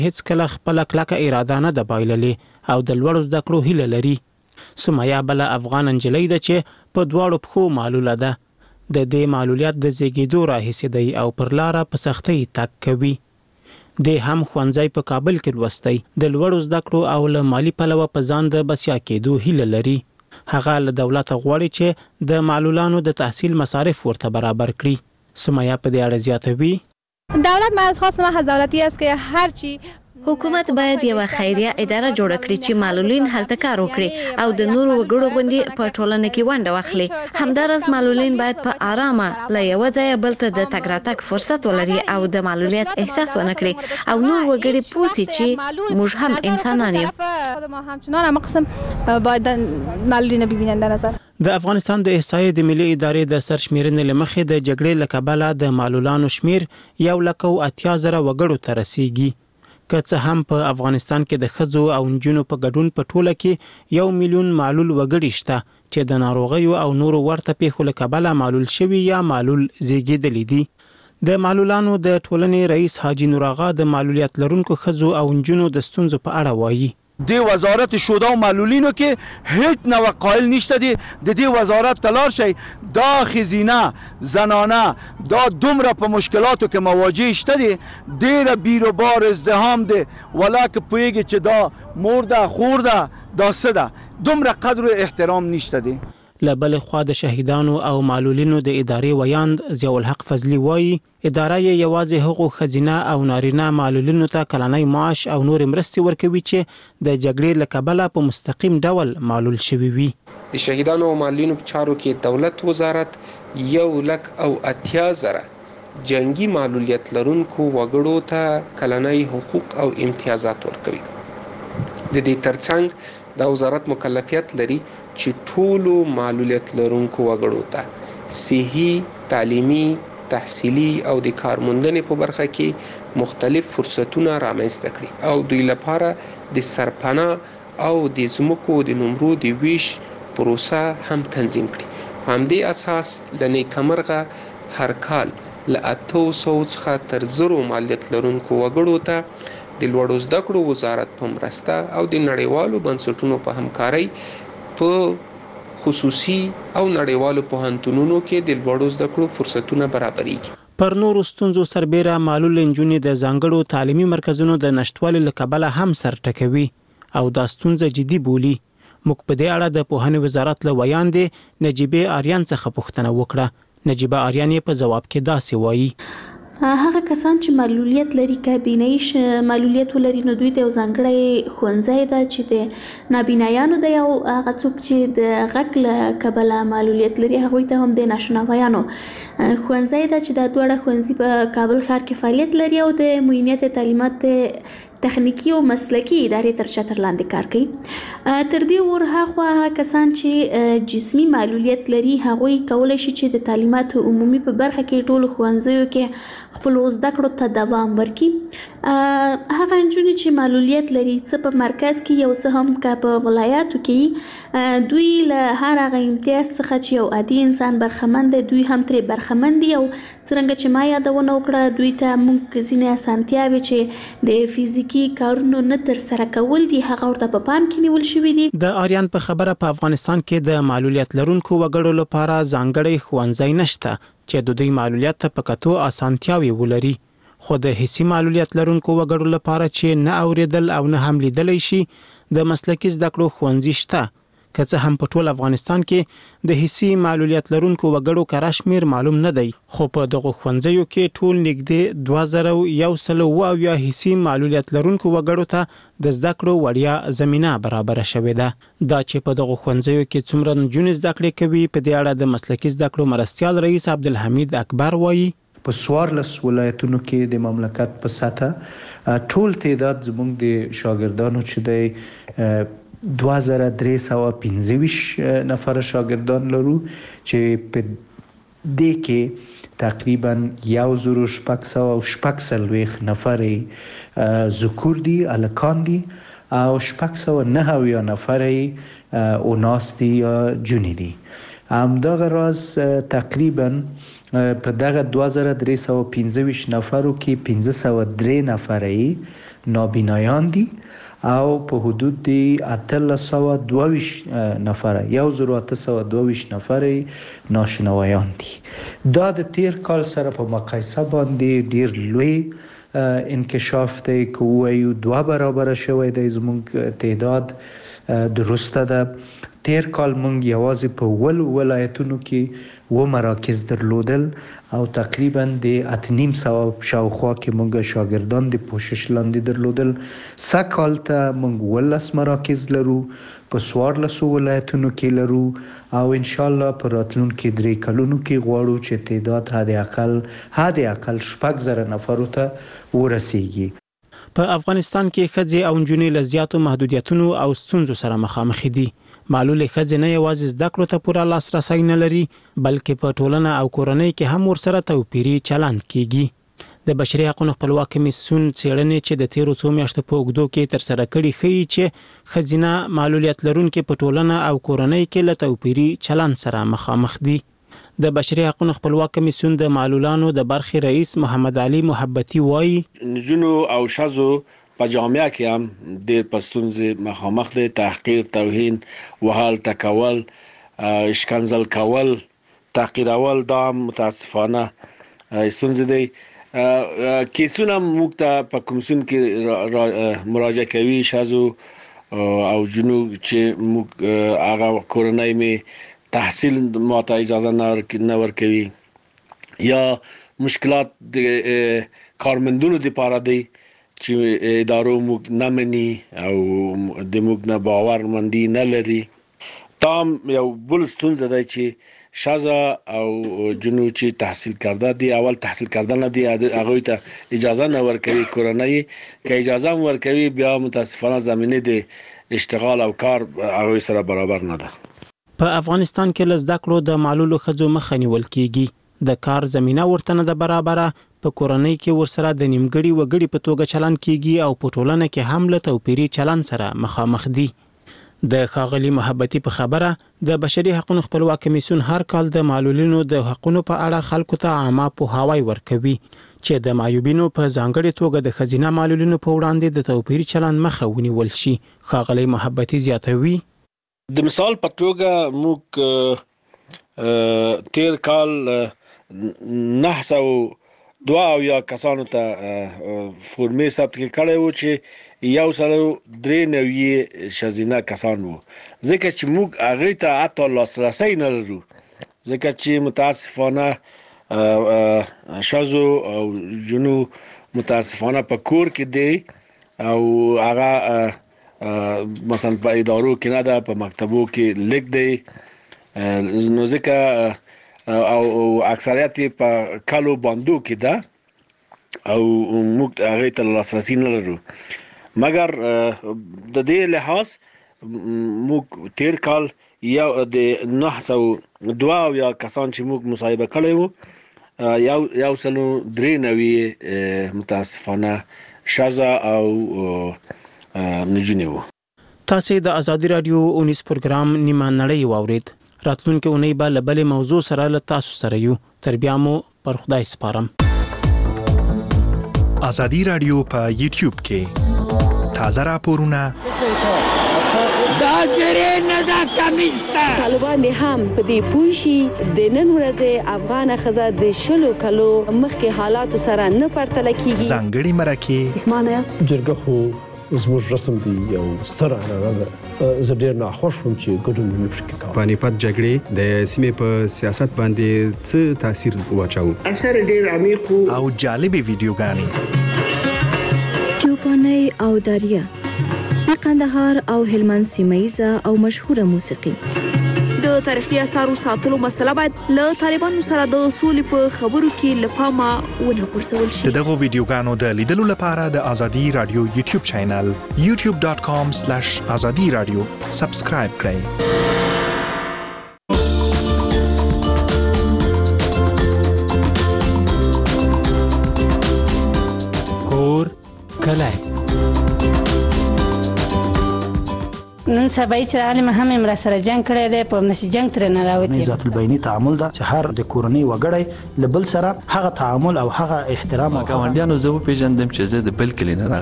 هیڅ کله خپل کلکه اراده نه ده بایللې او د لوړو زده کړو هیله لري. سمیه بل افغان نجلۍ ده چې په دواړو پښو معلوله ده. د دې معلولیت د زیږیدو راهیسې دی او پر لاره په سختۍ تګ کوي. د هم ښوونځی په کابل کې لوستی، د لوړو زده کړو او له مالی پلوه په ځان د بسیا کېدو هیله لري. هغه له دولت غواړي چې د معلولانو د تحصیل مصارف ورته برابر کړي. سمیه په دې اړه زیاتوي: دولت ما از خواست ما دولتی است که هر چی حکومت باید یو خیریه اداره جوړ کړي چې معلولین هلته کار وکړي او د نورو وګړو غوندي په ټولنه کې ونډه واخلي. همدارس معلولین باید په آرامه له یو ځای بل ته د تګ راتګ فرصت ولري او د معلولیت احساس ونه کړي او نور وګړي پوسی چې موږ هم انسانان یو. ما همچنان هم قسم باید معلولین ببینن در نظر. د افغانستان د احصایې د ملي ادارې د سرشمیرنې لمخې د جګړې له کبله د معلولانو شمیر 1,80,000 وګړو ته رسیږي. که څه هم په افغانستان کې د ښځو او نجونو په ګډون په ټوله کې 1 میلیون معلول وګړي شته چې د ناروغیو او نورو ورته پیښو له کبله معلول شوي یا معلول زیږیدلي دي. د معلولانو د ټولنې رئیس حاجی نور آغا د معلولیت لرونکو ښځو او نجونو د ستونزو په اړه وایي: دی وزارت شوده و معلولینو که هیچ نوع قائل نشته دی وزارت تلار شي دا خزینه زنانه دا دومره په مشکلاتو که مواجه شته دی دیر بیرو بار ازدهام دی ولا که پویگی چه دا مرده خورده دا سده دومره قدر و احترام نشته دی. لبل خوا د شهیدانو او معلولینو د ادارې ویاند ضیاء الحق فضلی وایي اداره یې یوازې هغو ښځینه او نارینه معلولینو ته کلنی معاش او نور مرستې ورکوي چې د جګړې له کبله په مستقیم ډول معلول شوي وي. د شهیدانو او معلولینو په چارو کې دولت وزارت 1,80,000 جنگي معلولیت لرونکو وګړو ته کلنی حقوق او امتیازات ورکوي. د دې ترڅنګ دا وزارت مکلفیت لري چې ټولو معلولیت لرونکو وګړو ته صحي، تعلیمي، تحصیلي او د کارموندنې په برخه کې مختلف فرصتونه رامنځته کړي او دوی لپاره د سرپناه او د ځمکو د نمرو د ویش پروسه هم تنظیم کړي. په همدې اساس له نیکمرغه هر کال له 800 څخه تر 1000 معلولیت لرونکو وګړو ته د لوړو زده کړو وزارت په مرسته او د نړیوالو بنسټونو په همکارۍ په خصوصي او نړیوالو پوهنتونونو کې د لوړو زده کړو فرصتونه برابرېږي. پر نورو ستونزو سربیره معلول نجونې د ځانګړو تعلیمي مرکزونو د نشټوالي له کبله هم سر ټکوي او دا ستونزه جدي بولي. موږ په دې اړه د پوهنې وزارت له ویاندې نجیبه آریان څخه پوښتنه وکړه. نجیبه آریان یې په جواب کې داسې وایي: هغه کسان چې معلولیت لري کابینه معلولیت ولري نو دوی ته ځانګړی ښوونځی ده چې د نابینایانو د یو هغه څوک چې د غږ له کبله معلولیت لري هغوی ته هم د ناشنوایانو ښوونځی ده چې دا دواړه ښوونځي په کابل ښار کې فعالیت لري او د معینیت تعلیمات تخنیکی او مسلکی ادارې تر چتر لاندې کار کوي. تر دې ورهاخوا هغه کسان چې جسمی معلولیت لري هغوی کولی شي چې د تعلیمات عمومي په برخه کې ټولو ښوونځیو کې خپل زده کړو ته دوام ورکړي. هغه نجونې چې معلولیت لري څه په مرکز کې یو څه هم که په ولایاتو کې دوی له هر هغه امتیاز څخه چې یو عادي انسان برخمن دی دوی هم ترې برخمن دي او څرنګه چې ما یادونه وکړه دوی ته موږ ځینې اسانتیاوې چې د فزیکي کارونو نه تر سره کول دي هغه ورته په پام کې نیول شوي دي. د آریان په خبره په افغانستان کې د معلولیت لرونکو وګړو لپاره ځانګړی ښوونځی نشته چې د دوی معلولیت ته په کتو اسانتیاوې ولري. خو د حسي معلولیت لرونکو وګړو لپاره چې نه اوریدل او نه هم لیدلی شي د مسلکي زده کړو ښوونځي شته. که څه هم په ټول افغانستان کې د حسي معلولیت لرونکو وګړو کره شمیر معلوم نه دی خو په دغه ښوونځیو کې ټول نږدې 2100 حسي معلولیت لرونکو وګړو ته د زده کړو وړیا زمينه برابر شوې ده. دا چې په دغه ښوونځیو کې څومره نجونې زده کړې کوي په دې اړه د مسلکي زده کړو مرستیال رئیس عبدالحمید اکبر وایي: په 14 ولایتونو کې د مملکت په سطح ټول تعداد زموږ د شاګردانو چې د 2325 نفر شاګردان لرو چې په دې کې تقریبا 1640 نفر ذکور دي الکان دي او 609 نفر اوناس دي یا جونی دي. همدغه راز تقریبا په دغه 2325 نفرو کې 503 نفرې نابینایان دي او په حدود د 1822 نفره 1822 نفره ناشنوایان دي. دا د تیر کال سره په مقایسه باندې ډیر لوی انکشاف دی که وایو 2 برابره شوی دی زموږ تعداد. درسته ده تیر کال مونږ یوازې په ولایتونو کې مراکز درلودل او تقریبا د 8.5 شاوخوا کې مونږ شاګردان د پوشش لاندې درلودل. سکال ته مونږ 18 مراکز لرو په 14 ولایتونو کې لرو او ان شاء الله په راتلونکي 3 کلونو کې غواړو چې تعداد حد اقل 6,000 نفرو ته ورسیږي. په افغانستان کې ښځې او نجونې له زیاتو محدودیتونو او ستونزو سره مخامخ دي. معلولې ښځې نه یوازې زده کړو ته پوره لاسرسی نه لري بلکې په ټولنه او کورنۍ کې هم ورسره توپیري چلند کیږي. د بشري حقوقو خپلواک کمیسیون څېړنې چې د تیرو څو میاشتو په اوږدو کې ترسره کړي ښیي چې ښځینه معلولیت لرونکي په ټولنه او کورنۍ کې له توپیري چلند سره مخامخ دي. د بشري حقوقو خپلواک کمیسیون د معلولانو د برخې رئیس محمد علي محبتي وایي نجونو او ښځو په جامعه کې هم د پستونځ مخامخ دي. تحقیر، توهین، وهل، ټکول، اشکنزل کول، تحقیرول دا متاسفانه ستونزې دي. کیسونه موږ ته په کمیسیون کې مراجعه کوي ښځو او جنو چې موږ هغه کورنۍ می تحصیل ماته اجازه نه ورکوي یا مشکلات د کارمندونو لپاره دي چې ادارو موږ نه مني او د موږ نه باورمندي نه لري. تام یو بل ستونزه ده چې ښځه او جنو چې تحصیل کرده دي اول تحصیل کردن دي هغه ته اجازه نه ورکوي کورنۍ که اجازه ورکوي بیا متاسفانه زمینه د اشتغال او کار هغه سره برابر نه ده. په افغانستان کې له زده کړو د معلولو ښځو مخه نیول کیږي. د کار زمينه ورته نه ده برابره. په کورنۍ کې ورسره د نیمګړي وګړي په توګه چلند کیږي او په ټولنه کې هم له توپیري چلند سره مخامخ دي. د ښاغلي محبتي په خبره د بشري حقوقو خپلواک کمیسیون هر کال د معلولینو د حقوقو په اړه خلکو ته عامه پوهاوی ورکوي چې د معیوبینو په ځانګړي توګه د ښځینه معلولینو په وړاندې د توپیري چلند مخه ونیول شي. ښاغلي محبتي زیاتوي د مثال په توګه موږ تیر کال 902 کسانو ته فورمې ثبت کړي وو چې 193 ښځینه کسان وو. ځکه چې موږ هغه ته حتی لاسرسی نه لرو ځکه چې متاسفانه ښځو او جنو متاسفانه په کور کې دي او هغه مثلا په ادارو کې نه ده په مکتبو کې لیک دی نو ځکه او اکثریت په کالو باندو کې ده او موږ هغه ته لاسرسی نه لرو. مګر د دې لحاظ موږ تیر کال یو د 902 کسان چې موږ مصاحبه کړي وو یو سلو 93 متاسفانه ښځه او نجونې وو. تاسو د ازادي رادیو 19 پروګرام نیمه نړۍ واورید. راتلونکي اونۍ به له بلې موضوع سره له تاسو سره یو. تر بیا مو پر خدای سپارم. ازادي رادیو په یوټیوب کې تازه راپورونه طالبان هم په دې پوښي د نن ورځې افغان ښځه د شلو کلو مخکې حالات سره نه پرتله کیږي. ځانګړي مرکه معنی است جرګه خو زموږ رسم دی یو ستر عنعنه ده. زه ډېر ناخوښ وم چې ګډون نه پکې کوم. پانیپت جګړې د سیمې په سیاست باندې څه تاثیر واچاو؟ اثر ډېر عمیق او جالبې ویډیوګانې چوپانۍ او دریا د قندهار او هلمند سیمه‌ایزه او مشهوره موسیقي. د تاریخي اثارو ساتلو مسله باید له طالبانو سره د اصول په خبرو کې لپاره ونه غورځول شي. دغه ویډیوګانو د لیدلو لپاره د ازادي رادیو یوټیوب چینل youtube.com/azadiradio سبسکرایب کړئ. کور کله نن سبا چې عالم هم امر سره جنگ کړی دی په نشي جنگ تر نه راوتی. ذات البینی تعامل دا چې هر د کورنۍ وګړي لبل سره هغه تعامل او هغه احترام او ګاونډیانو زو پیژندم چې زه د بل کلی نه